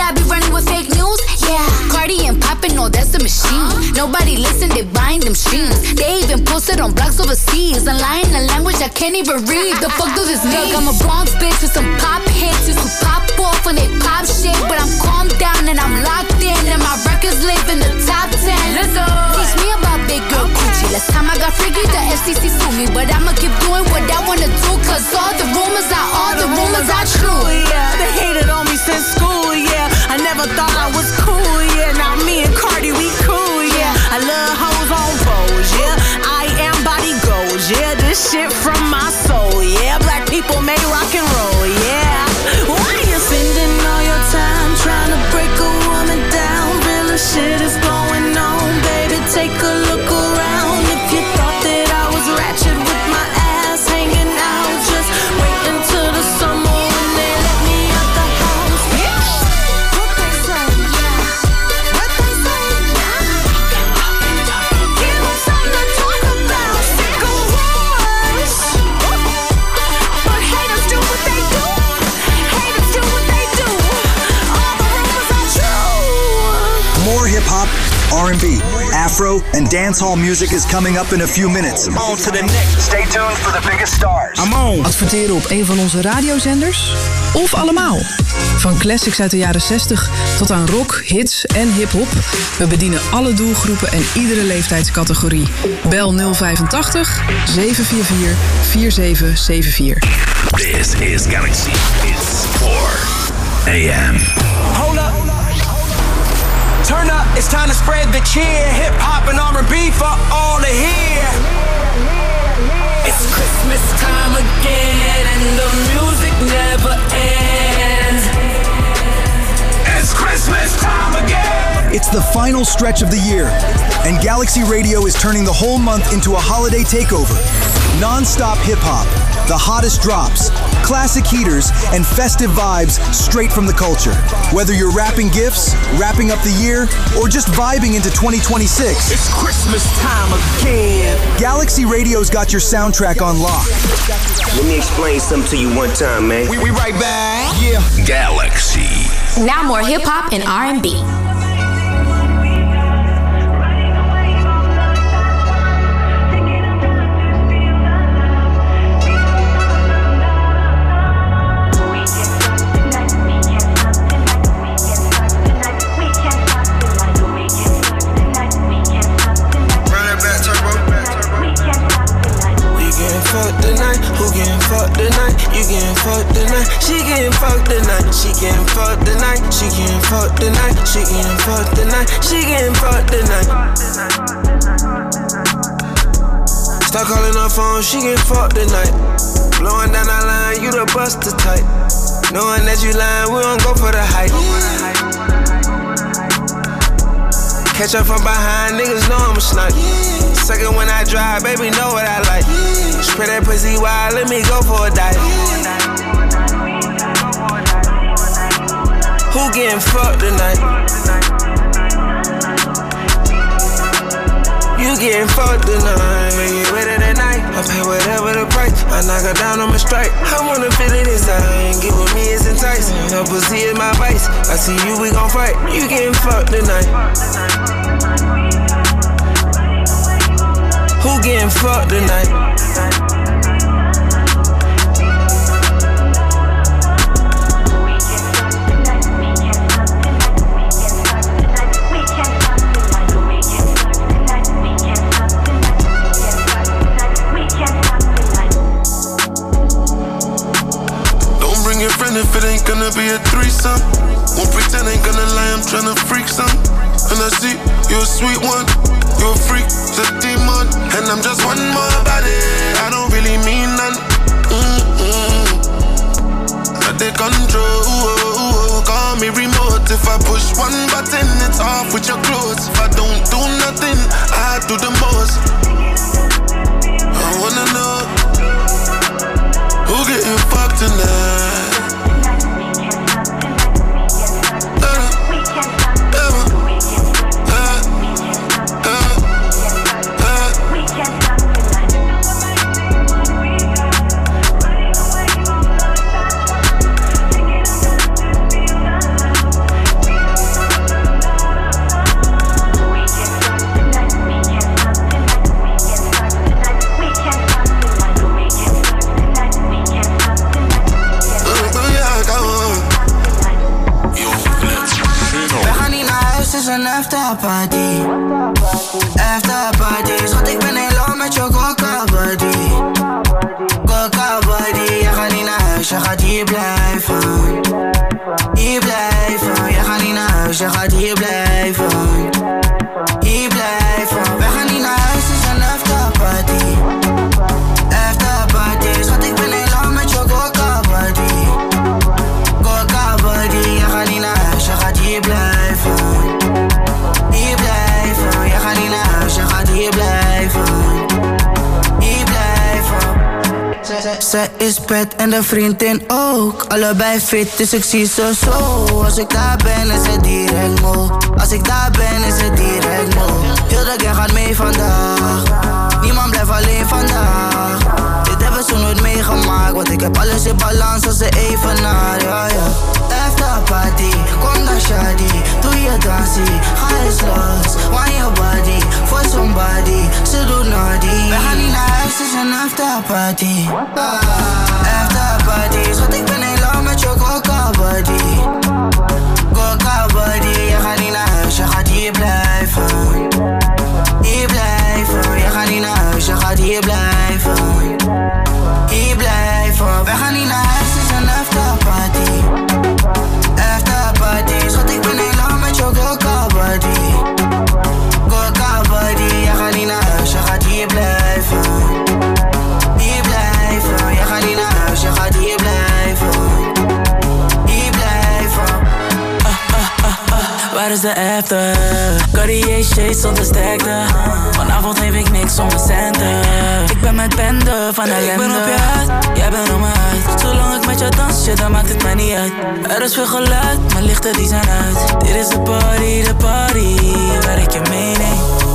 I be running with fake news? Yeah. Cardi and poppin', no, that's the machine. Nobody listen, they buying them streams. They even posted on blogs overseas. And lying a language I can't even read. The fuck does this mean? I'm a Bronx bitch with some pop hits. Used to pop off when they pop shit. But I'm calmed down and I'm locked in. And my records live in the top 10. Let's go. Teach me about big girl coochie. Last time I got freaky, the FCC sued me. But I'ma keep doing what I wanna do. Cause all the rumors are true. Yeah, they hated on me since school, yeah. I never thought I was cool, yeah. Now me and Cardi, we cool, yeah. I love hoes on foes, yeah. I am body goals, yeah. This shit from my soul, yeah. Black people made rock and roll, yeah. Why you spending all your time trying to break a woman down? Real shit is going on, baby. Take a look around. If you thought that I was ratchet with my ass hanging out, just wait until the summer when they let me out the house. Yeah. What they say, yeah. What they say, yeah. Give them something to talk about. Sick of wars. But haters do what they do. Haters do what they do. All the rumors are true. More hip-hop, R&B, Afro, and dancehall music is coming up in a few minutes. On to the next. Stay tuned for the biggest stars. I'm on. Adverteren op een van onze radiozenders? Of allemaal? Van classics uit de jaren 60 tot aan rock, hits en hip-hop. We bedienen alle doelgroepen en iedere leeftijdscategorie. Bel 085 744 4774. This is Galaxy. It's 4 a.m. Hold up. Turn up, it's time to spread the cheer. Hip hop and R&B for all to hear. It's Christmas time again, and the music never ends. It's Christmas time again. It's the final stretch of the year, and Galaxy Radio is turning the whole month into a holiday takeover. Non-stop hip-hop, the hottest drops, classic heaters, and festive vibes straight from the culture. Whether you're wrapping gifts, wrapping up the year, or just vibing into 2026. It's Christmas time again. Galaxy Radio's got your soundtrack on lock. Let me explain something to you one time, man. We right back. Yeah. Galaxy. Now more hip-hop and R&B. She getting fucked tonight. She getting fucked tonight. She getting fucked tonight. She getting fucked tonight. She getting fucked tonight. Start calling her phone. She getting fucked tonight. Blowing down our line. You the buster type. Knowing that you lying, we don't go for the hype. Catch up from behind, niggas know I'm a snipe. Second when I drive, baby know what I like. Spray that pussy wild, let me go for a dive. Who getting fucked tonight? You getting fucked tonight. Make it better tonight. I pay whatever the price. I knock her down, I'm a strike. I wanna feel it inside. Get with me, it's enticing. Her pussy is my vice. I see you, we gon' fight. You getting fucked tonight. Who getting fucked tonight? If it ain't gonna be a threesome, won't pretend ain't gonna lie, I'm tryna freak some. And I see you're a sweet one, you're a freak, it's a demon. And I'm just one more body, I don't really mean none. I take control, call me remote. If I push one button, it's off with your clothes. If I don't do nothing, I do the most. I wanna know who getting fucked tonight. party. After party. Schat, ik ben heel lang met je coca body. Coca body. Je gaat niet naar huis, je gaat hier blijven. Hier blijven. Je gaat niet naar huis, je gaat hier blijven. Hier blijven. We gaan niet naar huis, het is een afterparty. Afterparty. Schat, ik ben heel lang met je coca body. Coca body. Je gaat niet naar huis, je gaat hier blijven. Hier blijven. Je gaat niet naar huis, je gaat hier blijven. Hier blijven. Zij is pet en de vriendin ook. Allebei fit, dus ik zie ze zo. Als ik daar ben is het direct mo. Als ik daar ben is het direct mo. Heel de gang gaat mee vandaag. Niemand blijft alleen vandaag. Dit hebben ze nooit meegemaakt. Want ik heb alles in balans als ze evenaar. Ja, ja. After party, kom dan shawty. Doe je dansie, ga eens los. Want je body, for somebody. Ze doet naughty. We gaan niet naar huis, het is een afterparty. Afterparty, schat, ik ben heel lang met je coca body. Coca body, je gaat niet naar huis, je gaat hier blijven. Hier blijven, je gaat niet naar huis, je gaat hier blijven. Hier blijven, we gaan niet naar huis, het is een afterparty. Afterparty, schat, ik ben heel lang met je coca body. Coca body, je gaat niet naar huis, je gaat hier blijven. Hier blijven, je gaat niet naar huis, je gaat hier blijven. Hier blijven. Waar is de after? Cartier shades zonder sterkte. Vanavond geef ik niks zonder centen. Ik ben met bende van ellende. Ik ben op je huid, jij bent op mijn huid. Zolang ik met jou dans, shit, dan maakt het mij niet uit. Er is veel geluid, maar lichten die zijn uit. Dit is de party waar ik je meeneem.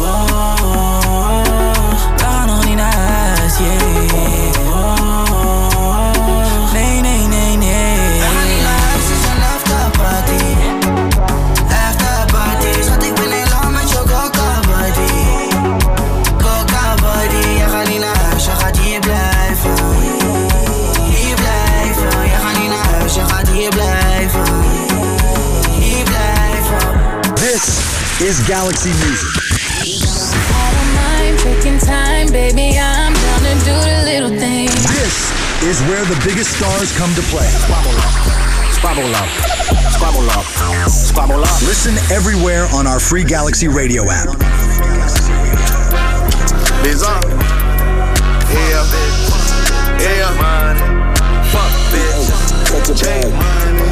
We gaan nog niet naar huis, yeah. Nee, nee, nee, nee. We gaan niet naar huis, het is een afterparty. Afterparty, schat, ik ben heel lang met je coca body. Coca body, je gaat niet naar huis, je gaat hier blijven. Hier blijven, je gaat niet naar huis, je gaat hier blijven. Hier blijven. This is Galaxy Music. Taking time, baby, I'm down to do the little things. This is where the biggest stars come to play. Squabble up. Squabble up. Squabble up. Listen everywhere on our free Galaxy Radio app. Bizarre. Yeah. Yeah. Fuck bitch. Chase money.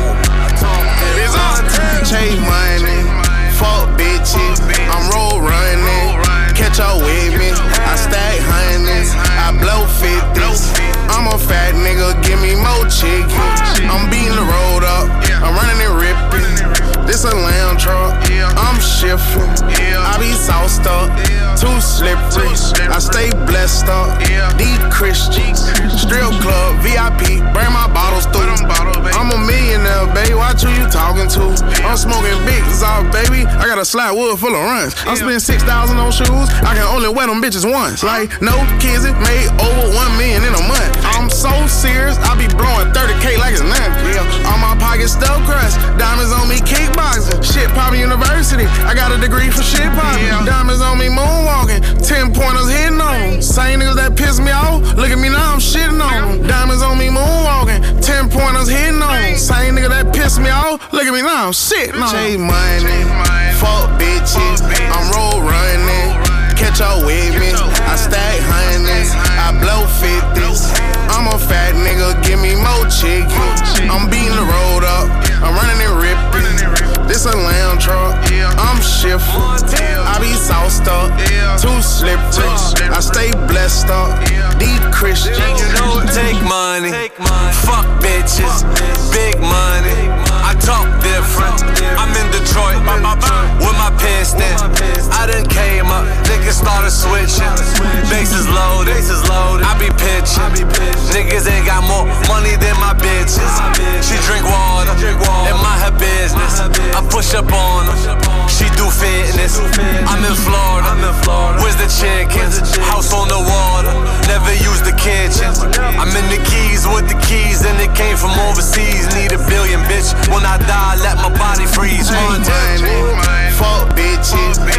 Bizarre. Chase money. Fuck bitches. I'm road running. Catch up with me. I stack hundreds. I blow 50s. I'm a fat nigga. Give me more chicken. I'm beating the road up. I'm running and ripping. This a lamb truck. I'm shifting. I be sauced up. Too slippery. I stay blessed up. These Christians. Strip club. VIP. Bring my bottles through. I'm a millionaire, baby. Watch who you talking to. I'm smoking big off, baby. I got a slide wood full of runs. I spend $6,000 on shoes. I can only wear them bitches once. Like, no kids, it made over $1 million in a month. I'm so serious, I be blowing 30K like it's nothing. Yeah, all my pockets still crushed. Diamonds on me, kickboxing. Shit poppin' university. I got a degree for shit poppin'. Yeah. Diamonds on me, moonwalking. 10-pointers hitting on them. Same niggas that piss me off. Look at me now, I'm shitting on them. Diamonds on me, moonwalking. 10-pointers hitting on them. Same nigga that piss me off. Look at me now, I'm shitting on them. Chase money. Fuck bitches. I'm road running. Catch up with me. I stack hundreds. I blow 50s. I'm a fat nigga. Give me more chicken. I'm beating the road up. I'm running and ripping. This a lamb truck. I'm shifting. I be sauced up. Too slippery. I stay blessed up. These Christians. Take money. Fuck bitches. Big money. I talk different. I'm in Detroit with my pants in. I done came up. Niggas started switching. Bases loaded. I be pitching. Niggas ain't got more money than my bitches. She drink water. In my her business. I push up on her. She do fitness. I'm in Florida. Where's the chickens? House on the water. Never use the kitchen. I'm in the Keys with the keys and it came from overseas. Need $1 billion, bitch. When I die, let my body freeze. Fuck bitches.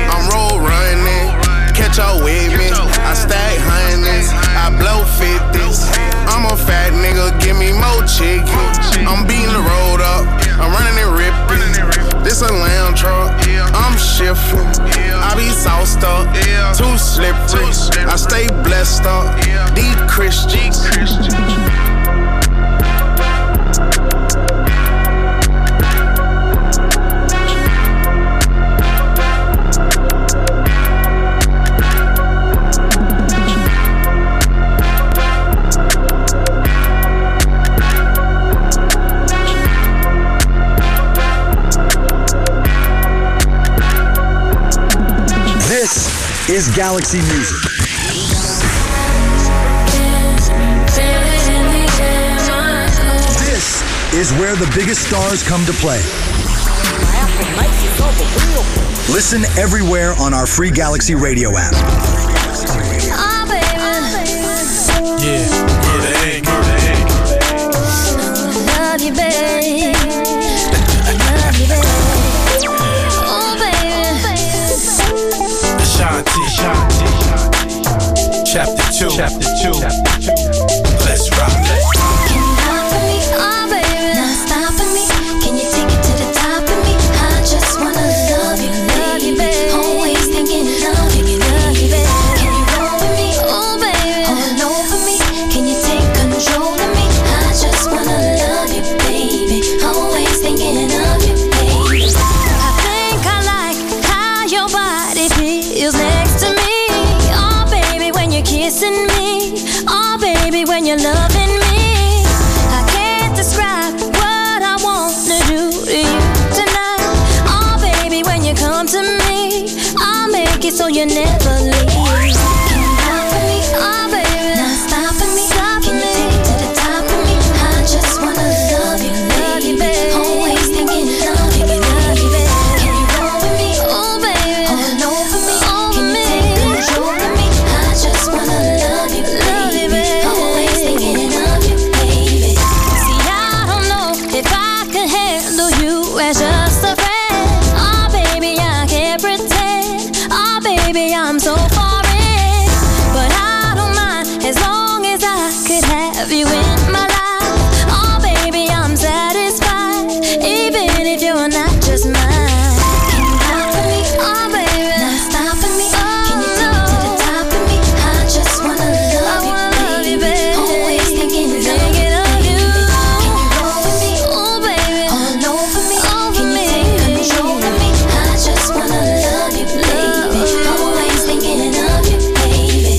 chick. I'm beating the road up. I'm running and ripping. This a lamb truck. I'm shifting. I be sauced up. Too slippery. I stay blessed up. These Christians. This is Galaxy Music. This is where the biggest stars come to play. Listen everywhere on our free Galaxy Radio app. Oh, baby. Yeah, Love you, babe. Love you, babe. Oh, baby. Ashanti. Chapter 2. Let's rock. Can you ride for me? Oh, baby. Not stopping me. Can you take it to the top of me? I just wanna love you, baby. Always thinking of you, baby. Can you roll with me? Oh, baby. All over me. Can you take control of me? I just wanna love you, baby. Always thinking of you, baby. I think I like how your body feels next to me. Oh, baby, when you're kissing me. Oh, baby, when you're loving me. I can't describe what I wanna do to you tonight. Oh, baby, when you come to me, I'll make it so you never leave. Can you ride for me? Oh, baby, not stopping me. Can you take it to the top of me? I just wanna love you, baby. Always thinking of you, baby. Can you roll with me? Oh, baby, all over me. Can you take control of me? I just wanna love you, baby. Always thinking of you, baby. See, I don't know if I could handle you as just a friend. Oh, baby, I can't pretend. Oh, baby, I'm so foreign. But I don't mind as long as I could have you in my life. Oh, baby, I'm satisfied, even if you're not just mine. Can you ride for me? Oh, baby, not stopping me. Can you take it to the top of me? I just wanna love you, baby. Always thinking of you. Can you roll with me? Oh, baby, all over me. Can you take control of me? I just wanna love you, baby. Always thinking of you, baby.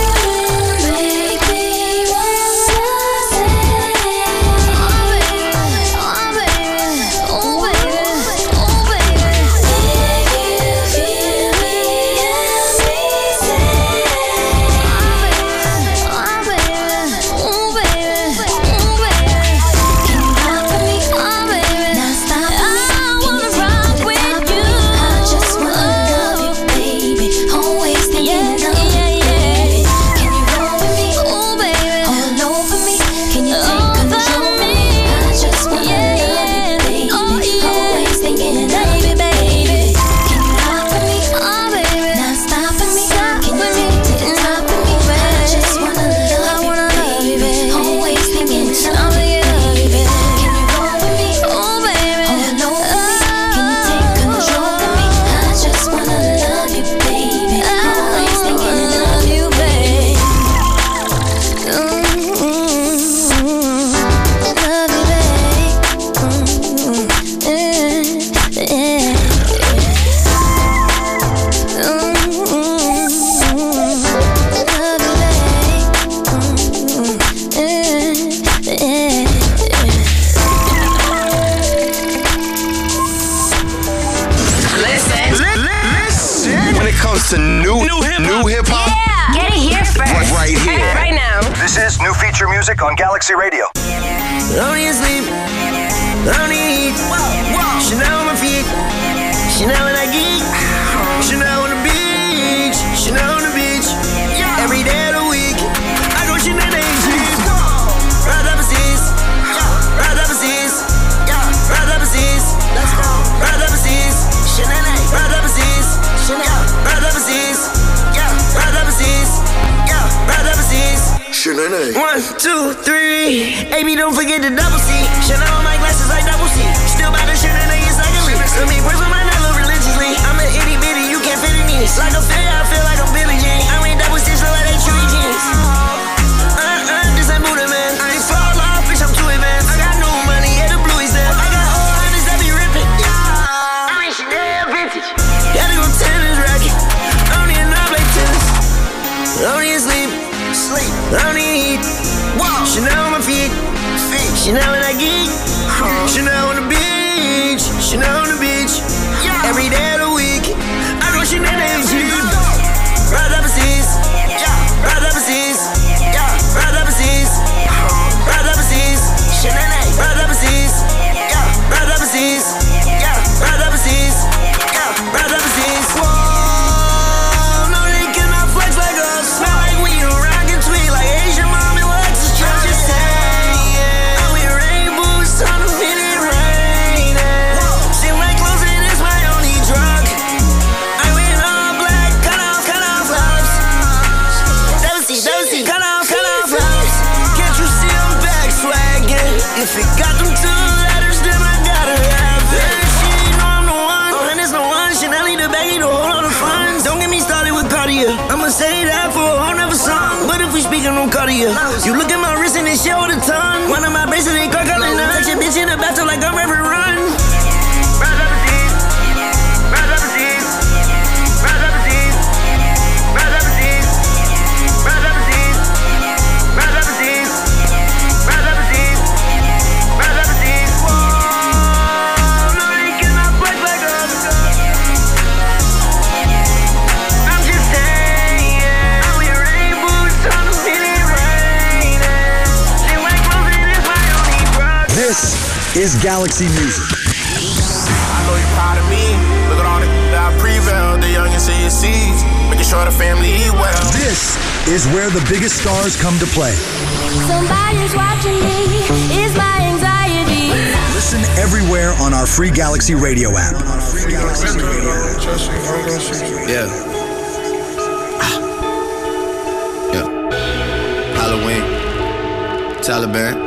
Make me wanna say, oh, baby, oh, baby, oh, baby, oh, baby. If you feel me and me say, oh, baby, oh, baby, oh, baby. Can you rock for me? Oh, baby, not stop me. I wanna rock with you. I just wanna love you, baby. Always thinking of you, baby. Can you roll with me? Oh, baby, all over me. Can you take control of me? I just wanna love you, baby. Always thinking of you, baby. Can you rock for me? Oh, baby, not stopping me. Can you take it to the top of me? I just wanna love you, baby. Always thinking of you, baby. Can you roll with me? Oh, baby, all over me. Can you take control of me? I just wanna love you, baby. Always thinking of you, baby. Love you, Listen. When it comes to new hip hop, Get it here first. right here. Right now. This is new feature music on Galaxy Radio. Don't need sleep, don't need eat. Chanel on my feet, Chanel when I geek. Chanel on the beach, Chanel on the beach. Every day of the week, I go Chanel and cheap. Right overseas, right overseas, right overseas. Let's go. Right overseas, Chanel, right overseas, Chanel, right overseas, right overseas, right overseas. Chanel. Chanel. 1, 2, 3. AB, don't forget the double C. Chanel on my glasses like double C. Still by the shit and they cycling. So me praise with my name religiously. I'm an itty bitty, you can't fit in these. Like a fair, I feel like I'm Billie Jean. I mean double stitch, look like they Chewy jeans. This ain't Buddha, man. I ain't fall off, bitch, I'm too advanced. I got no money, yeah, the blueies there. I got old hunters that be ripping. I mean Chanel vintage. Gotta go tennis racket. I don't need no play tennis. I don't need sleep. I don't need heat. Whoa. Chanel on my feet. Chanel when I geek. Chanel on the beach. Chanel on the beach. Every day of the week. I go Chanel and G. Rise up overseas. Rise up overseas. Rise up overseas. Rise up overseas. Chanel. Rise up overseas. Rise up overseas. Rise up overseas. Rise up overseas. Whoa. No, they cannot flex like us. Smell like weed around and tweet like Asian mom and what's the truth? Just saying. I'm with rainbows on the minute rain. See my clothes and it's my only drug. I'm in all black, cut off gloves. Dozy, cut off gloves. Can't you see I'm back swagging? If it got them two letters, then I gotta have it. She know I'm the one. Oh, and there's no one. Chanel need the baggy to hold all the funds. Don't get me started with Cartier. I'ma say that for a whole nother song. But if we speaking on Cartier, you look at my wrist and it show the tongue. One of my bracelets ain't crack out and touch your bitch in the bathtub like I'm Reverend Run. Rise up overseas. Rise up overseas. Rise up overseas. Rise up overseas. Rise up overseas. Rise up overseas. Rise up overseas. Rise up overseas. Whoa, no, they cannot flex like us. I'm just saying, I'm with rainbows on the minute rain. See my clothes and it's my only drug. This is Galaxy Music. I know you're proud of me. Look at all that I prevailed. The young and say you see. Making sure the family eat well. This is where the biggest stars come to play. Somebody's watching me, is my anxiety. Listen everywhere on our free Galaxy Radio app. Yeah. Halloween. Taliban.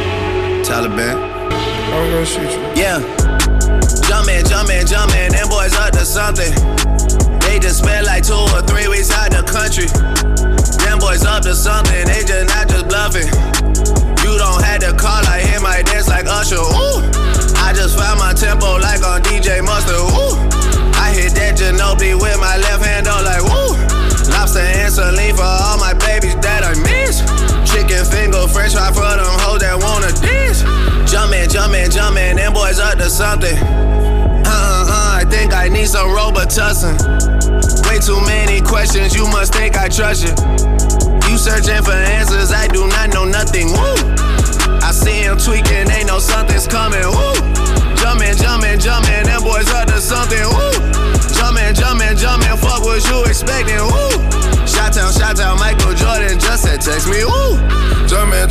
I'm gonna shoot you. Yeah. Jumpin', them boys up to something. They just spent like 2 or 3 weeks out the country. Them boys up to something, they just not just bluffing. You don't have to call, I hit my dance like Usher, ooh. I just found my tempo like on DJ Mustard, ooh. I hit that Ginobili with my left hand, though, like, woo. Lobster and saline for all my babies that I miss. Chicken finger, french fry for them hoes that wanna diss. Jumpin', them boys up to something. I think I need some Robitussin. Way too many questions, you must think I trust you. You searching for answers, I do not know nothing, woo. I see him tweaking, they know something's coming, woo. Jumpin', them boys up to something, woo. Jumpin', fuck what you expecting, woo. Shout-out, Michael Jordan just said text me, woo. Jumpin'.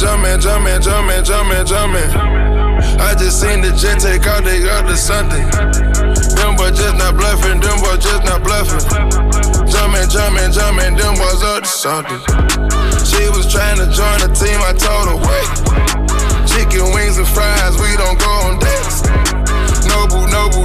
I just seen the jet take out, they got to something. Them boys just not bluffing, Jumpin', them boys up to something. She was trying to join the team, I told her, wait. Chicken wings and fries, we don't go on dates. Nobu.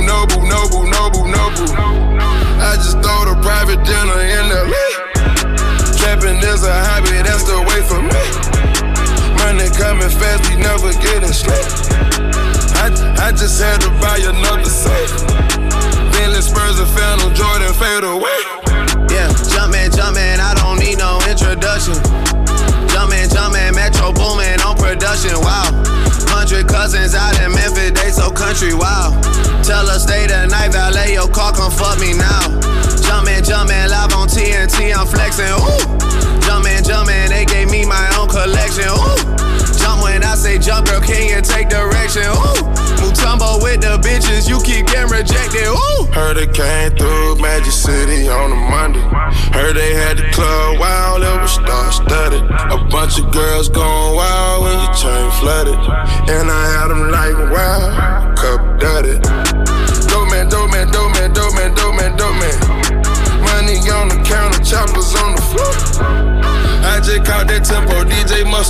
I just throw the private dinner in LA. Trapping is a hobby, that's the way for me. Money coming fast, we never getting sleep. I just had to buy another safe. Bentley Spurs and Phantom Jordan fade away. Yeah, jumpin', I don't need no introduction. Jumpin', Metro boomin' on production, wow. 100 cousins out in Memphis, they so country, wow. Tell her stay the night, valet your car, come fuck me now. Jumpin', live on TNT, I'm flexin', ooh. Jumpin', they gave me my own collection, ooh. Jump when I say jump, girl, can you take direction, ooh. Mutombo with the bitches, you keep getting rejected, ooh. Heard it came through Magic City on a Monday. Heard they had the club wild, it was star-studded. A bunch of girls going wild when your chain flooded. And I had them like, wow, cup dirty. Dope man. Money on the counter, choppers on the floor. I just caught that tempo, DJ Mustard.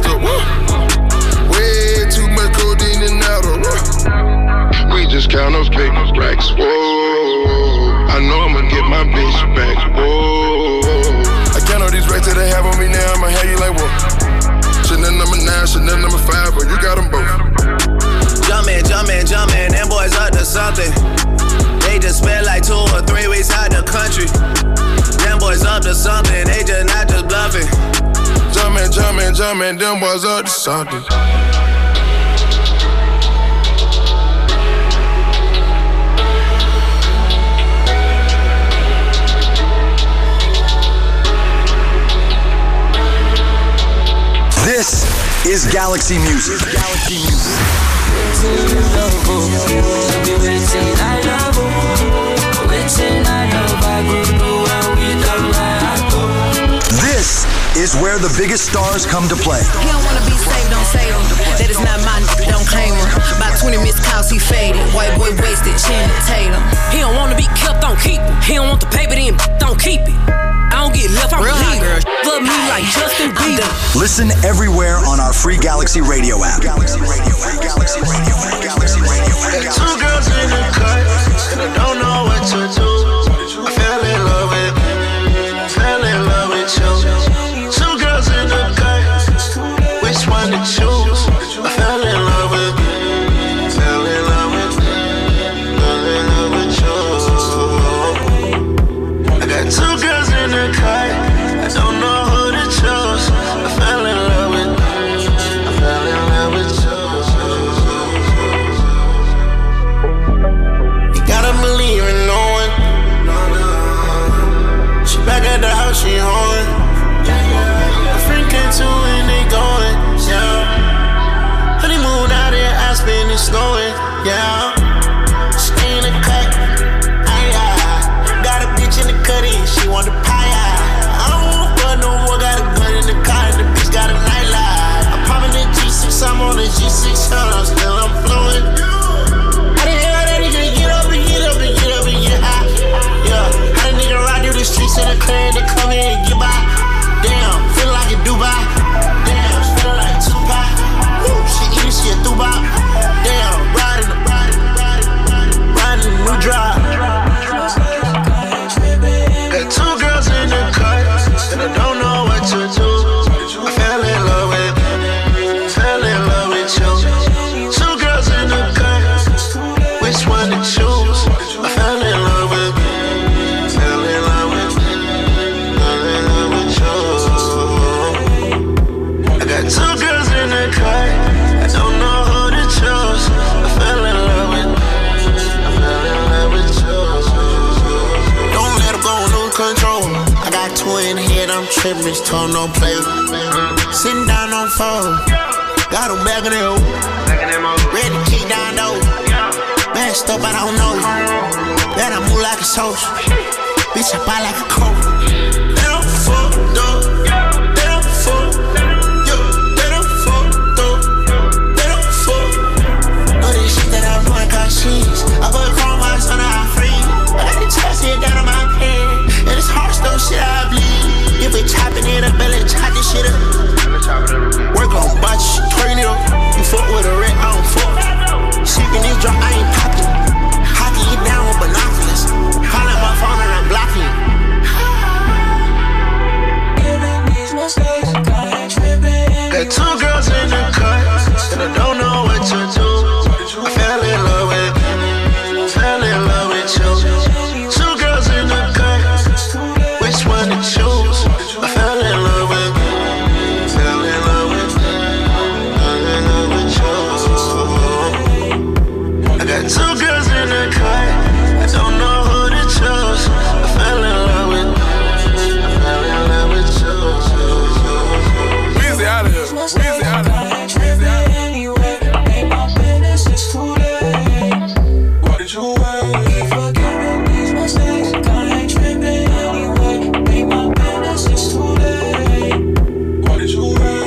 my bitch back. Whoa. I count all these racks that they have on me now. I'ma have you like whoa. Chanel number 9, Chanel number 5, but you got them both. Jumpin', them boys up to something. They just spent like 2 or 3 weeks out the country. Them boys up to something, they just not just bluffing. Jumpin', them boys up to something. This is Galaxy Music. Galaxy Music. This is where the biggest stars come to play. He don't wanna be saved, don't save him. That is not mine, don't claim him. About 20 missed calls, he faded. White boy wasted, Channing Tatum. He don't wanna be kept, don't keep him. He don't want the paper, then don't keep it. I don't get left, I'm real hot girl. Love me like Justin Bieber. Listen everywhere on our free Galaxy Radio app. Galaxy Radio, free Galaxy Radio, free Galaxy Radio. Got 2 girls in the cut, and I don't know what to do. I fell in love with you. 2 girls in the cut, which one to choose? I fell in love with you. I got 2 girls in the cut, I don't know who to choose. I fell in love with you. You gotta believe in no one. She back at the house, she home. A friend came to and they going, yeah. Honeymoon out there, Aspen is snowing, yeah. Stay in the cut, got a bitch in the cutty, she want the pie. I don't want blood no more, got a gun in the car, and the bitch got a nightlight. I'm popping the G6, I'm on the G6, still I'm flowing. I didn't hear that nigga get up and get up and get up and get high. Yeah, how the nigga ride through the streets in the clear and they come in and get by. Damn, feel like a Dubai. Damn, feel like Tupac. Woo, she eating shit Dubai. Damn, riding the new drive. Got 2 girls in the cut, and I don't know what to do. I fell in love with you. 2 girls in the cut, which one to choose? I fell in love with you. I got 2 girls in the cut, I don't know who to choose. I fell in love with you. Don't let her go, no control. I got 2 in the head, I'm tripping, it's told no play. Sitting down on phone, got them back in the hole. Ready to kick down though. Messed up, I don't know. Then I move like a soldier. Bitch, I buy like a coat. They don't fuck, though. They don't fuck. Yo, they don't fuck, though. They don't fuck. Know this shit that I'm doing got cheese. I put chrome eyes on the free. I got the chest here down on my head. And it's hard stuff, shit I bleed. If we chopping it up, belly chop this shit up. Work on botch, turn it up. You fuck with a wreck, I don't fuck. Sleeping this drop, I ain't popping. Hockey you down with binoculars. Call up my phone and I'm blocking. Got 2 girls in the cut, and I don't know what to do. I fell in love with you. 2 girls in the cut, which one to choose? I fell in love with you. I got 2 girls in the cut, I don't know who to choose. I fell in love with you. Weezy out of here. Weezy out of here. What did you wait? Forgiving these mistakes, I ain't tripping anyway. Make my business, it's too late. What did you wait?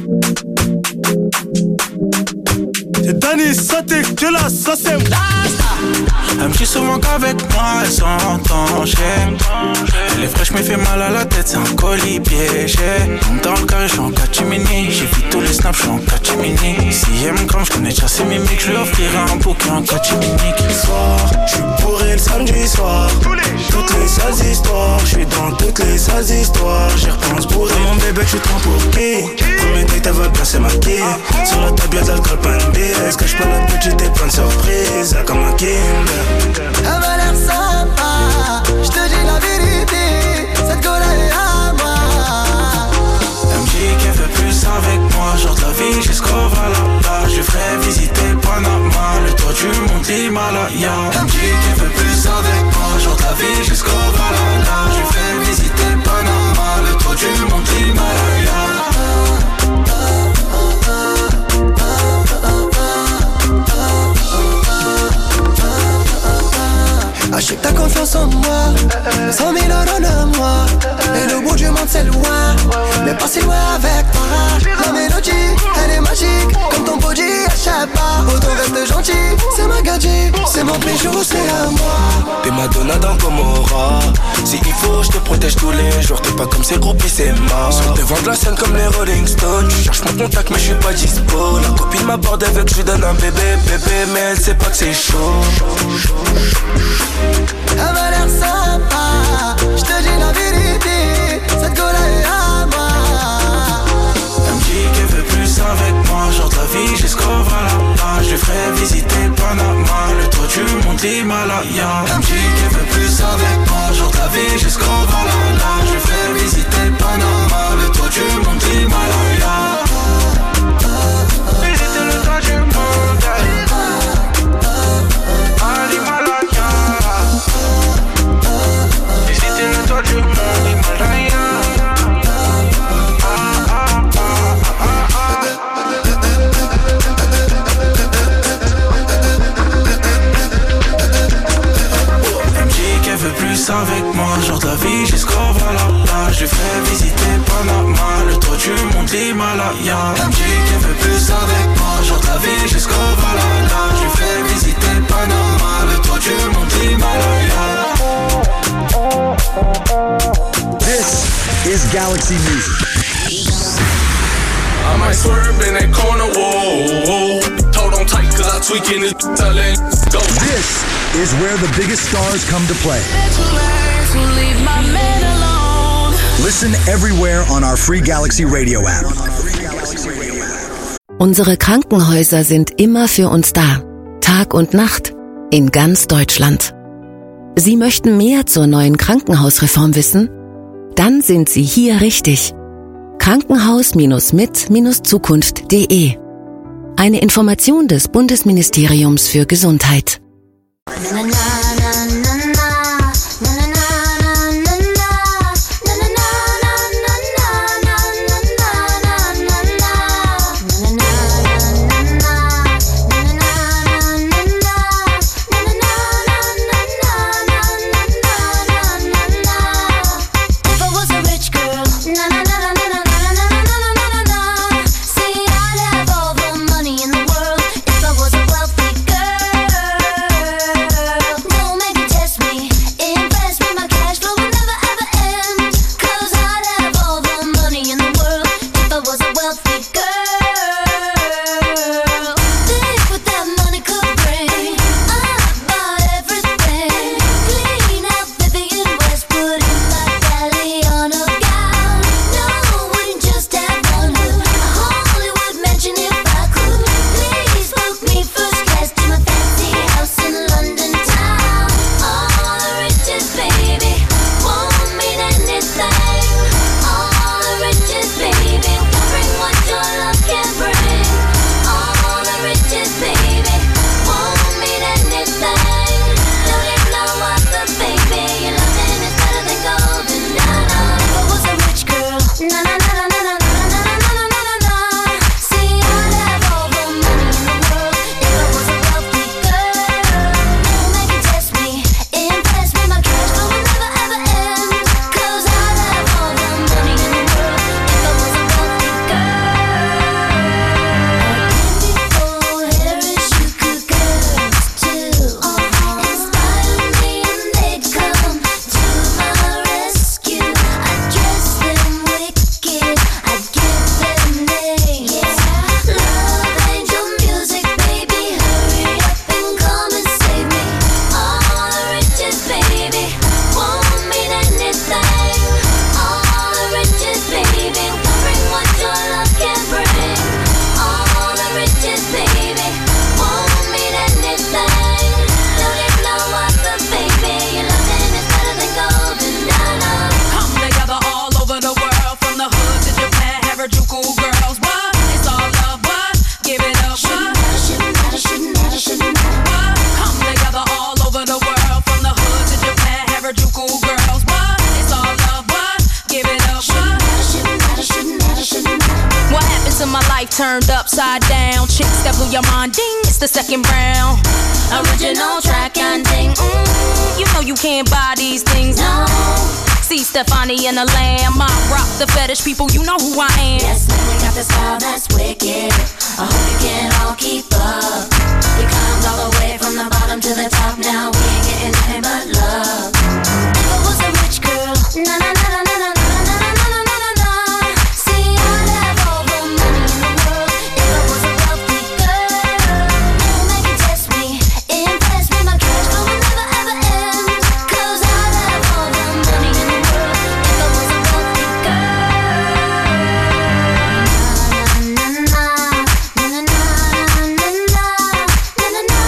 Danny Satik, tu l'as, ça c'est. Elle me dit souvent qu'avec moi elle s'entend. Elle est fraîche mais fait mal à la tête, c'est un colis piégé. Dans le carré j'suis en catimini, j'ai vu tous les snaps, j'suis en catimini. Si elle me crame j'connais déjà ses mimiques, j'lui offrirai un bouquet en catimini. Soir, j'suis bourré le samedi soir. Toutes les sales histoires, j'suis dans toutes les sales histoires. J'y repense bourré. Mon bébé tu te prends pour qui? Premier date elle va bien se maquiller. Sur la table y'a de l'alcool, pas une bière. Cache pas la petite et plein de surprises, comme un Kinder. Elle m'a l'air sympa, j'te dis la vérité, cette go là est à moi. Elle me dit qu'elle veut plus avec moi, genre de la vie jusqu'au Valhalla. Je ferai visiter Panama, le toit du mont Himalaya. Elle me dit qu'elle veut plus avec moi, genre de la vie jusqu'au Valhalla. Je ferai visiter Panama, le toit du mont Himalaya. Ah, je sais que t'as confiance en moi, 100 000 euros de moi. Et le bout du monde c'est loin, mais pas si loin avec toi. La mélodie, elle est magique, comme ton body, je sais pas. Autant reste gentil, c'est ma gadget, c'est mon bijou, c'est à moi. T'es Madonna dans Gomorrah. Si il faut, je te protège tous les jours. T'es pas comme ces groupies, c'est mort. Sur le devant de la scène comme les Rolling Stones. Tu cherches mon contact, mais je suis pas dispo. La copine m'aborde avec, je lui donne un bébé, mais elle sait pas que c'est chaud. Elle m'a l'air sympa, j'te dis la vérité, cette go là est à moi. Elle me dit qu'elle veut plus avec moi, genre de la vie jusqu'au Valhalla. Je lui ferai visiter Panama, le toit du mont Himalaya. Elle me dit qu'elle veut plus avec moi, genre de la vie jusqu'au Valhalla. Je lui ferai visiter Panama, le toit du mont Himalaya. Visiter le toit du mont Himalaya. Visiter le toit du mont Himalaya. Plus avec moi, genre de la vie jusqu'au Valhalla. Je lui ferai visiter Panama, le toit du mont Himalaya. Elle me dit qu'elle veut plus avec moi, genre de la vie jusqu'au Valhalla. Je lui ferai visiter Panama, le toit du mont Himalaya. This is Galaxy Music. I might swerve in that corner, whoa. Hold on tight, cause I tweaking this talent. Go. This is where the biggest stars come to play. Listen everywhere on our free Galaxy Radio app. Unsere Krankenhäuser sind immer für uns da. Tag und Nacht. In ganz Deutschland. Sie möchten mehr zur neuen Krankenhausreform wissen? Dann sind Sie hier richtig. Krankenhaus-mit-zukunft.de. Eine Information des Bundesministeriums für Gesundheit. upside down. Chicks that blew your mind, ding, it's the second round. Original track and ding, you know you can't buy these things, no. See Stefani and the Lamb, I rock the fetish people, you know who I am. Yes, man, we got the style that's wicked. I hope you can all keep up. We climbed all the way from the bottom to the top. Now we ain't getting nothing but love. If I was a rich girl, na na na na na na na na na na na na. See, I'd have all the money in the world. If I was a wealthy girl, never make you test me, impress me. My cash flow will never ever end. 'Cause I'd have all the money in the world if I was a wealthy girl. Na na na na na na na na na na na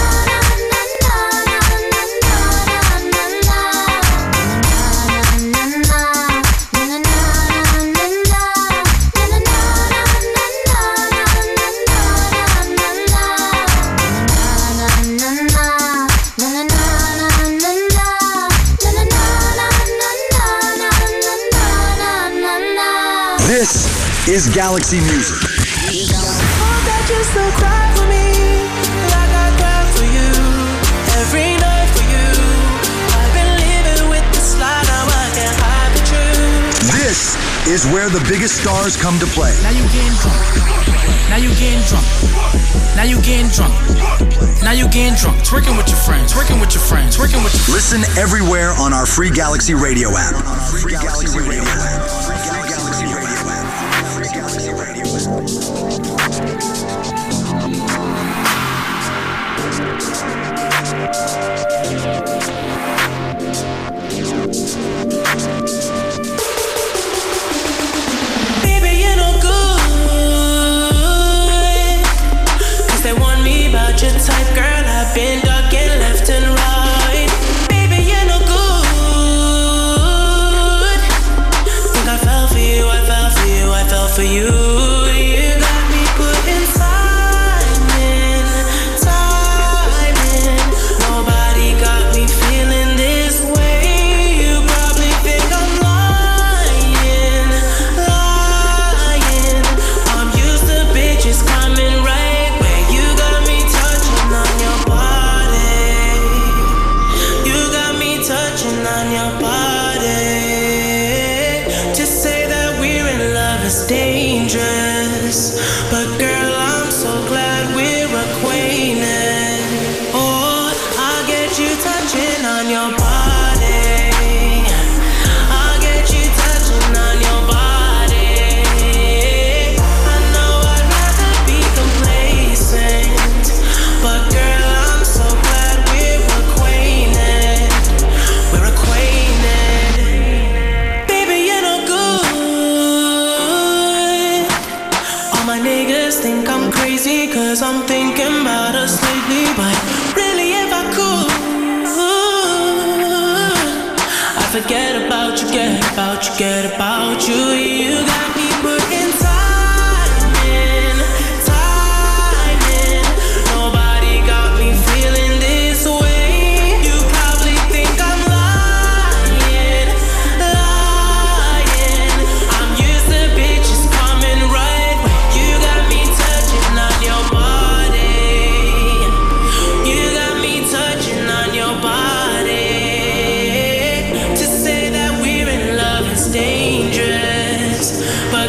This is Galaxy Music. That you still cry for me, like I cry for you, every night for you. I've been living with this lie, now I can't hide the truth. This is where the biggest stars come to play. Now you getting drunk. Now you getting drunk. Now you getting drunk. Now you getting drunk. Twerking with your friends. Twerking with your friends. Twerking with your friends. Listen everywhere on our free Galaxy Radio app. Free Galaxy Radio app. Baby, you're no good, 'cause they want me about your type, girl. I've been ducking left and right. Baby, you're no good. Think I fell for you, I fell for you, I fell for you. You got me putting time in. Nobody got me feeling this way. You probably think I'm lying. I'm used to bitches coming right where you got me touching on your body. You got me touching on your body. To say that we're in love is dangerous, but girl, I'm so glad we're acquainted. Oh, I'll get you touching on your body. I'll get you touching on your body. I know I'd rather be complacent, but girl, I'm so glad we're acquainted. We're acquainted. Baby, you're no good. All my niggas think I'm crazy 'cause I'm thinking about us lately, but really if I could, I forget about you, get about you, get about you. You got me putting time in. Nobody got me feeling this way. You probably think I'm lying. I'm used to bitches coming right where you got me touching on your body. You got me touching on your body. To say that we're in love is dangerous, but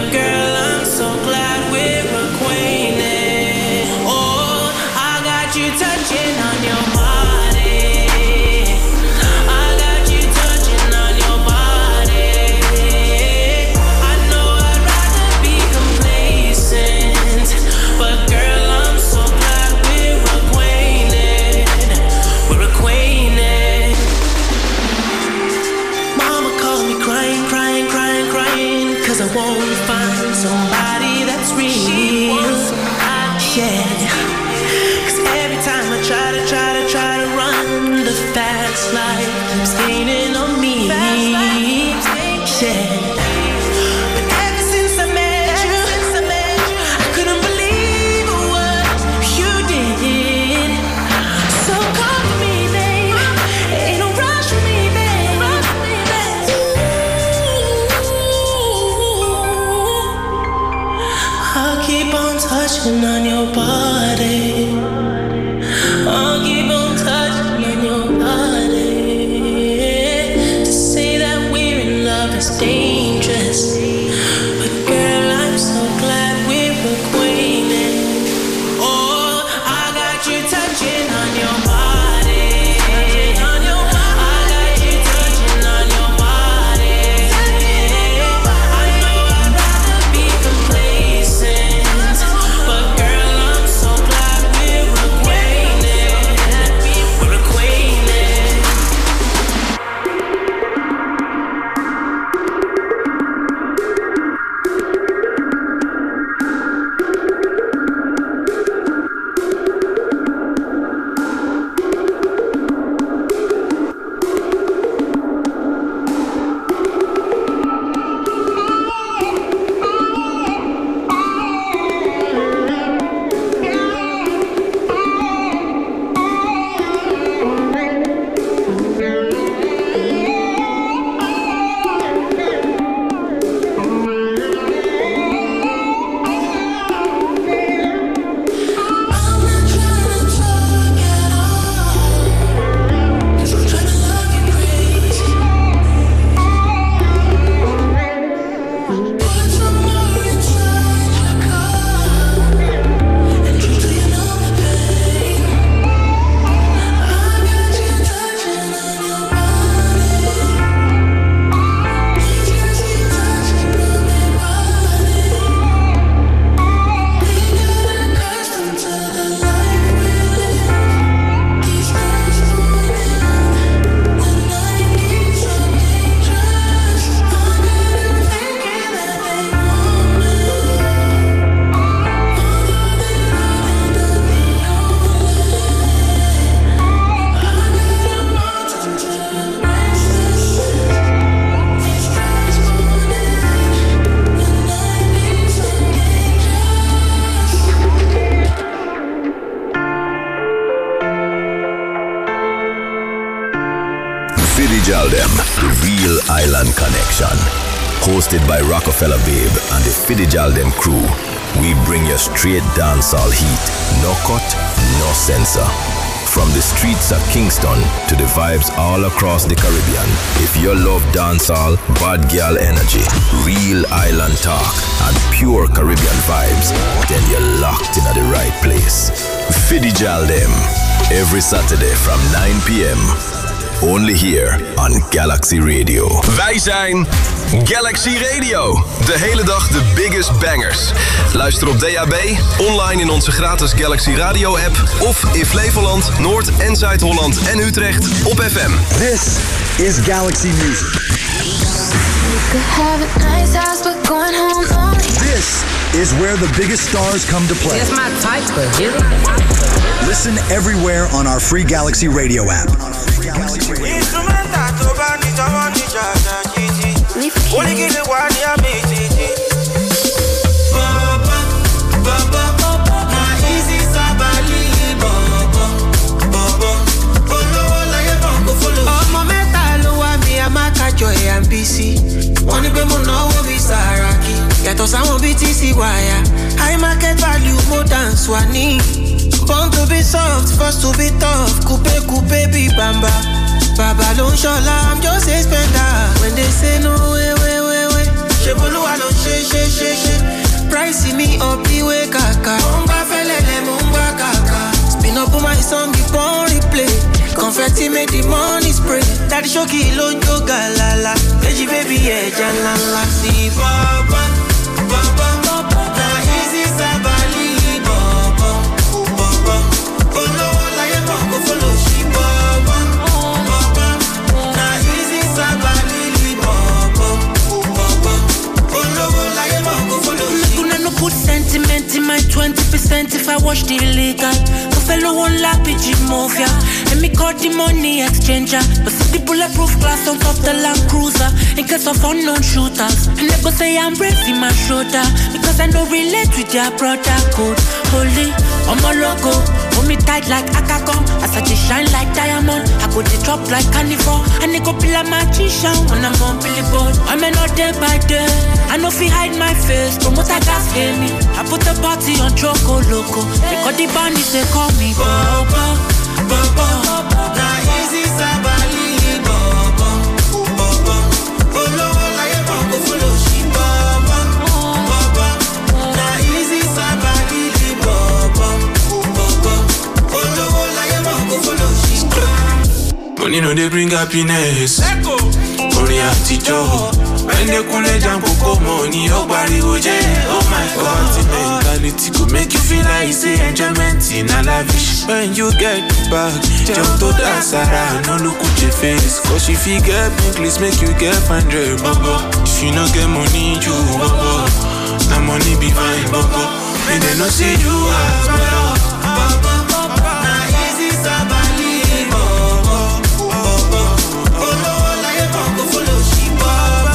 The Real Island Connection. Hosted by Rockefeller Babe and the Fidijaldem crew. We bring you straight dancehall heat. No cut, no censor. From the streets of Kingston to the vibes all across the Caribbean. If you love dancehall, bad girl energy, real island talk, and pure Caribbean vibes, then you're locked in at the right place. Fidijaldem, every Saturday from 9 p.m. Only here on Galaxy Radio. Wij zijn Galaxy Radio. De hele dag de biggest bangers. Luister op DAB, online in onze gratis Galaxy Radio app of in Flevoland, Noord- en Zuid-Holland en Utrecht op FM. This is Galaxy Music. This is where the biggest stars come to play. It's my type of hit. Listen everywhere on our free Galaxy Radio app. Wọ́n ní pé mo náwó bí Sàràkí yàtọ̀ sáwọn bíi TC wáyà high market value mo dance wà ní. Born to be soft, first to be tough, coupe bí bàmbà. Bàbá ló ń ṣọlá, I'm just a spender. When they say no way, ṣe bolúwa ló ń ṣe. Price mi up ìwé kàkà. Mo ń bá fẹ́lẹ̀lẹ̀, mo ń bá kàkà. Spin up my song, keep on replay. Confetti make the money spray. Daddy Shoki ló ń jó gàlálà. Méjì baby ẹja ńláńlá. Sí bàbá, na easy sábàlì bàbá. Olówó láyé mọ̀ kó follow sí bàbá. Na easy sábàlì bàbá. Olówó láyé mọ̀ kó follow sí. Gonna no put sentiment in my 20% if I watch the illegal. No fellow won't laugh PG Mafia. And me call the money exchanger. But see the bulletproof glass on top the Land Cruiser. In case of unknown shooters. And they go say I'm raising my shoulder. Because I don't relate with their brother code. Holy, I'm a logo. Hold me tight like Akakon. As I just shine like diamond. I go to drop like carnivore. And they go be like magician when I'm on billboard. I'm not day by day. I know if you hide my face. Promoter gas hear me. I put the party on Choco Loco. They call the bandits, they call me Baba. Na easy sábàlì bàbá. Olówó láyé mọ̀ kó follow sí bàbá. Na easy sábàlì bàbá. Olówó láyé mọ̀ kó follow sí bàbá. Money no dey bring happiness. Orin àtijọ́. Ẹnìkúnlẹ̀ jàǹkókò money ó pariwo jẹ́. Oh my God, the mentality go make you feel like say enjoyment in a lavish. When you get back, jump to that Sarah, no look at your face. Cause if you get pink, let's make you get 100, bubble. If you no get money, you bubble. Now money be fine, bubble. And they no see you as well. Na easy sábàlì bàbá. Olówó láyé mọ̀ kó follow sí bàbá.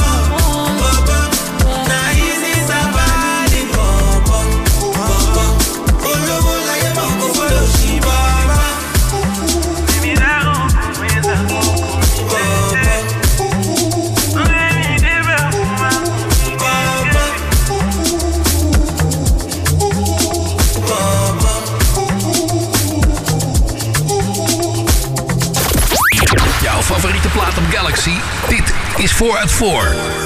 Na easy sábàlì bàbá. Olówó láyé mọ̀ kó follow sí bàbá. Jouw favoriete plaat op Galaxy? Dit is 4 uit 4.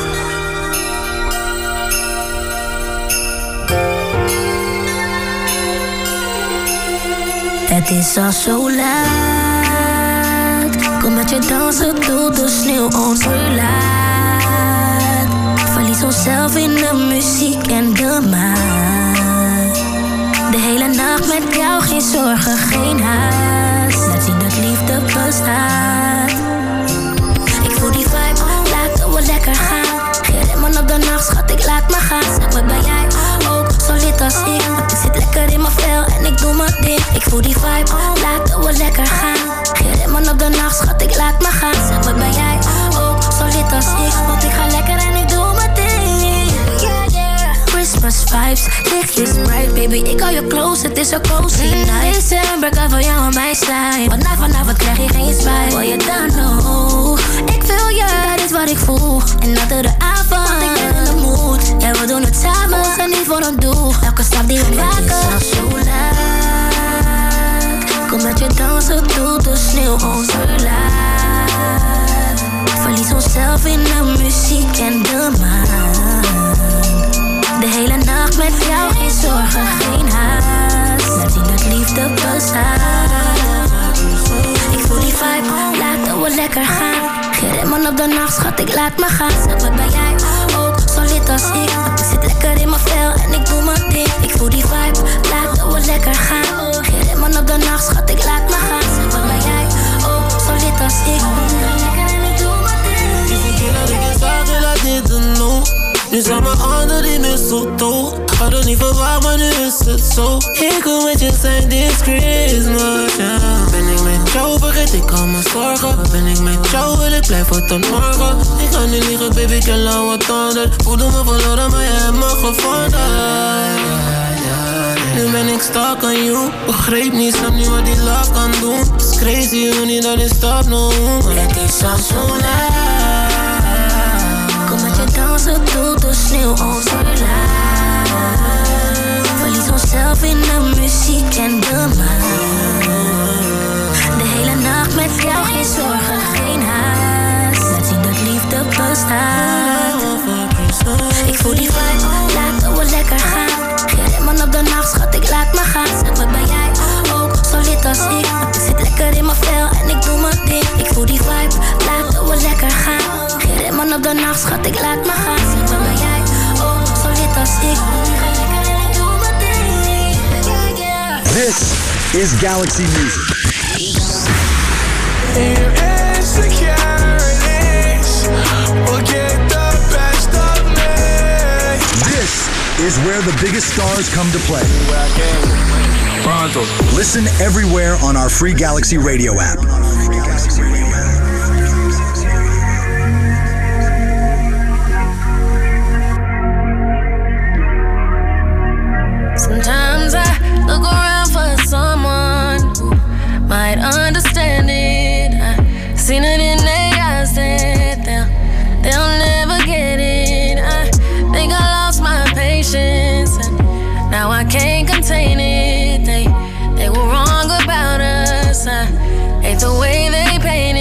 Het is al zo laat. Kom met je dansen door de sneeuw onverlaat. Verlies onszelf in de muziek en de maan. De hele nacht met jou, geen zorgen, geen haast. Laat zien dat liefde bestaat. Ik voel die vibe, laten we lekker gaan. Geen remmen op de nacht, schat, ik laat me gaan. Zeg maar, ben jij ook zo lid als ik? Want ik zit lekker in mijn vel en ik doe mijn ding. Ik voel die vibe, laten we lekker gaan. Geen remmen op de nacht, schat, ik laat me gaan. Zeg maar, ben jij ook zo lid als ik? Want ik ga lekker en ik doe mijn ding. Yeah, yeah. Christmas vibe vibes. Lichtjes bright, baby, ik hou je close, het is zo cozy night. December kan voor jou en mij zijn. Vanavond krijg je geen spijt. Wil je dan know? Ik wil je, dat is wat ik voel. En dat er de avond, want ik ben in de mood. Ja, we doen het samen, we zijn niet voor een doel. Elke stap die we maken, het is al zo laat. Kom met je dansen, doet de sneeuw ons verlaat. Verlies onszelf in de muziek en de maan. De hele nacht met jou, geen zorgen, geen haast. Laat zien dat liefde bestaat. Ik voel die vibe, laten we lekker gaan. Geen remmen op de nacht, schat, ik laat me gaan. Zeg maar, ben jij ook zo lid als ik? Want ik zit lekker in mijn vel en ik doe mijn ding. Ik voel die vibe, laten we lekker gaan. Geen remmen op de nacht, schat, ik laat me gaan. Zeg maar, ben jij ook zo lid als ik? Nu zijn we onder die mistletoe. Had het niet verwacht, maar nu is het zo. Ik wil met je zijn dit Christmas, ja. Ben ik met jou, vergeet ik al mijn zorgen. Ben ik met jou, wil ik blijven tot morgen. Ik ga niet liegen, baby, ik ken lauwe tanden. Voelde me verloren, maar je hebt me gevonden. Nu ben ik stuck on you. Begreep niet, snap niet wat die love kan doen. It's crazy, je wil niet dat ik stop, no. Maar het is al zo laat. Dansen doet de sneeuw ons verlaat. Verlies onszelf in de muziek en de maan. De hele nacht met jou, geen zorgen, geen haast. Laat zien dat liefde bestaat. Ik voel die vibe, laten we lekker gaan. Geen remmen op de nacht, schat, ik laat me gaan. Zeg maar, ben jij ook zo lid als ik? Want ik zit lekker in mijn vel en ik doe mijn ding. Ik voel die vibe, laten we lekker gaan. Geen remmen op de nacht, schat, ik laat me gaan. Zeg maar, ben jij ook zo lid als ik? This is Galaxy Music. Your insecurities will get the best of me. This is where the biggest stars come to play. Pronto. Listen everywhere on our free Galaxy Radio app. Sometimes I look around for someone who might understand it. I've seen it in their eyes that they'll never get it. I think I lost my patience and now I can't contain it. They were wrong about us. I hate the way they paint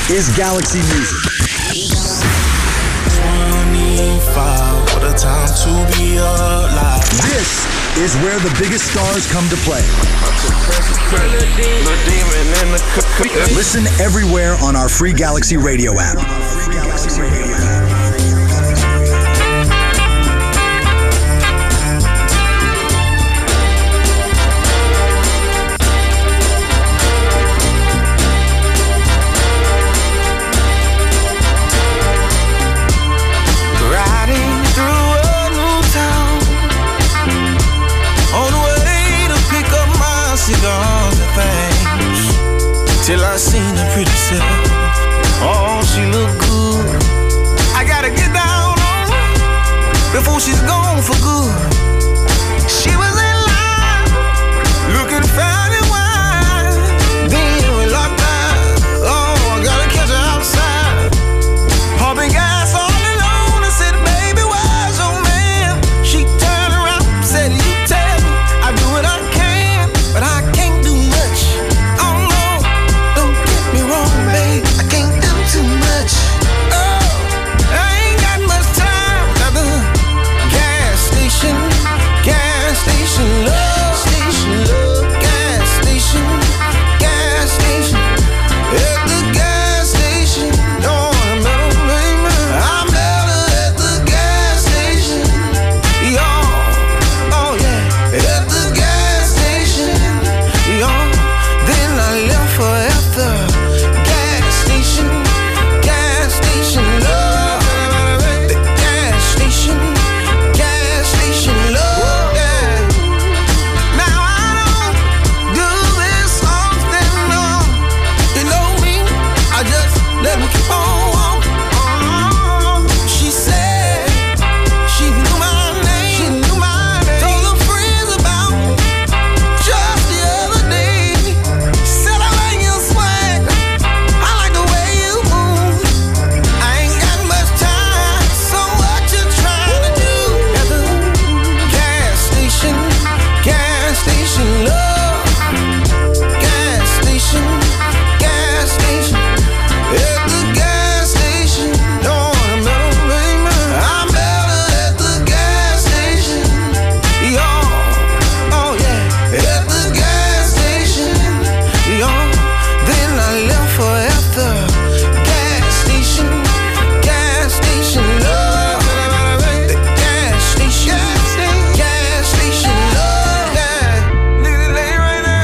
is Galaxy Music. 25, what a time to be alive. This is where the biggest stars come to play. Listen everywhere on our free Galaxy Radio app. Till I seen her pretty self. Oh, she look good. I gotta get down on her before she's gone for good. She was in line, looking fine and wide. Then we locked eyes. Oh, I gotta catch her outside. Pumping gas all alone. I said, baby, where's your man? She turned around, said, you tell me. I do what I can, but I can't do much. Babe, I can't do too much. Oh, I ain't got much time at the gas station, love station, gas station, at the gas station. Oh, I'm better at the gas station. Yo, oh yeah, at the gas station. Yo, then I left for after. Gas station love. The gas station love. Yeah. Now I don't do this often, no. You know me, I just let me keep on. She said she knew my name. Told her friends about me just the other day. Said I like your swag. I like the way you move. I ain't got much time, so what you trying to do? At the gas station, love. Gas station, at the gas station. No, I'm better at the gas station. Yo, oh yeah, at the gas station. Yo, then I left for after. Gas station love. The gas station love. Yeah, look at the lady right there.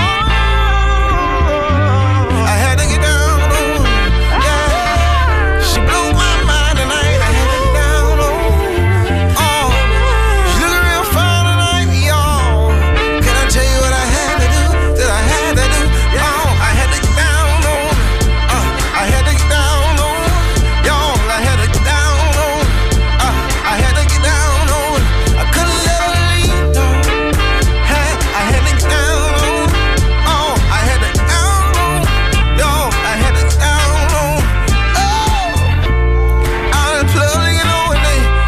I had to get down on her. Yeah, she blew my mind tonight. I had to get down on her. Oh, she looking real fine tonight, y'all. Can I tell you what I had to do? That I had to do? Oh, I had to get down on her. I had to get down on her. Y'all, I had to get down on her. I had to get down on her. I couldn't let her leave, no. I had to get down on her. Oh, I had to get down on her. Y'all, I had to get down on her. Oh, out in the club, you know what they act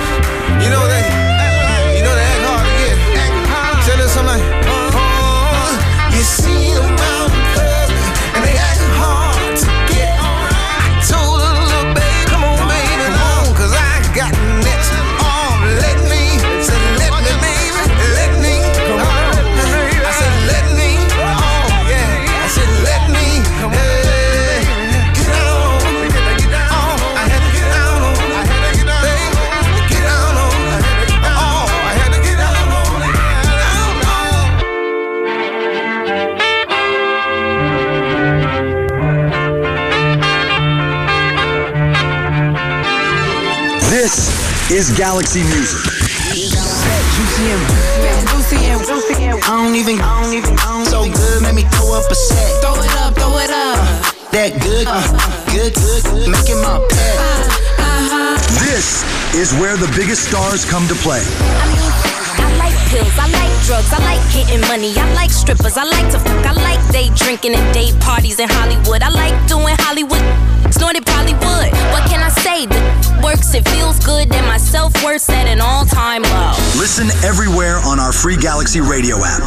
hard to get. Tell her something like, you see them out in public, and they act hard to get. I told her, little baby, come on, baby, long, 'cause I got next. Oh, let me, said, let me, baby, let me. Come on. I said, let me. Oh, yeah. I said, let me. Come on. Get down. Oh, I had to get down on. I had to get down. Get down on. Oh, I had to get down on. This is Galaxy Music. I don't even so good, make me throw up a set. Throw it up. That good, making my pet. This is where the biggest stars come to play. I like pills, I like drugs, I like getting money, I like strippers, I like to fuck, I like day drinking and day parties in Hollywood. I like doing Hollywood, snorted probably would. What can I say? The works, it feels good, and my self-worth's at an all-time low. Listen everywhere on our free Galaxy Radio app.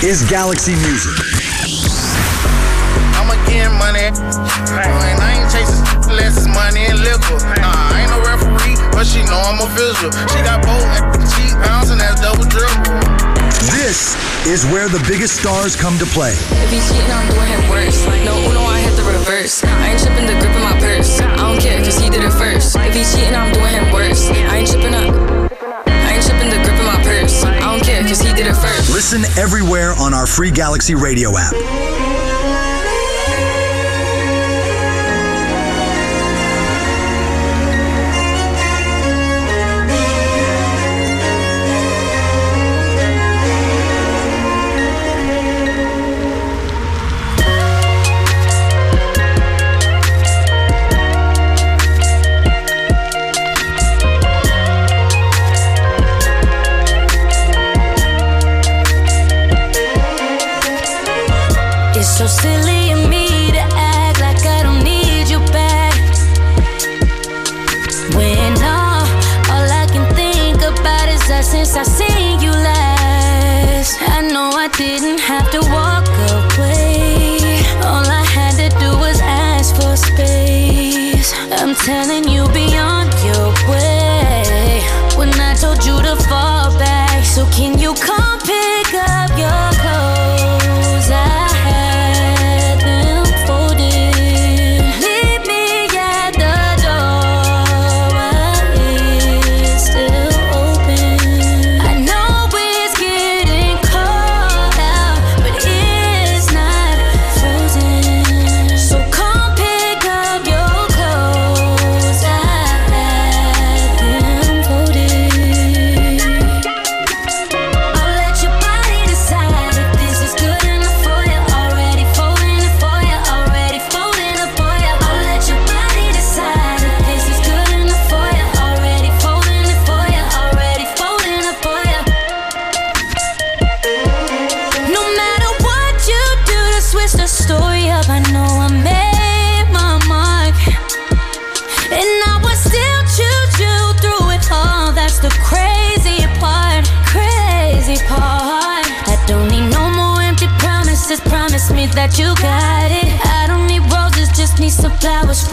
is Galaxy Music. I'ma get money, and I ain't chasing less is money and liquor. Nah, I ain't no referee, but she know I'm official. She got both cheap pounds and that double dribble. This is where the biggest stars come to play. If he's cheating, I'm doing him worse. No Uno, I hit the reverse. I ain't tripping the grip in my purse. I don't care, cause he did it first. If he's cheating, I'm doing him worse. I ain't tripping up. I ain't tripping the grip in my purse. I don't care, cause he did it first. Listen everywhere on our free Galaxy Radio app. So silly of me to act like I don't need you back. When all I can think about is that since I seen you last. I know I didn't have to walk away. All I had to do was ask for space. I'm telling you, be on your way. When I told you to fall back, so can you come pick up your clothes? That you got it. I don't need roses, just need some flowers.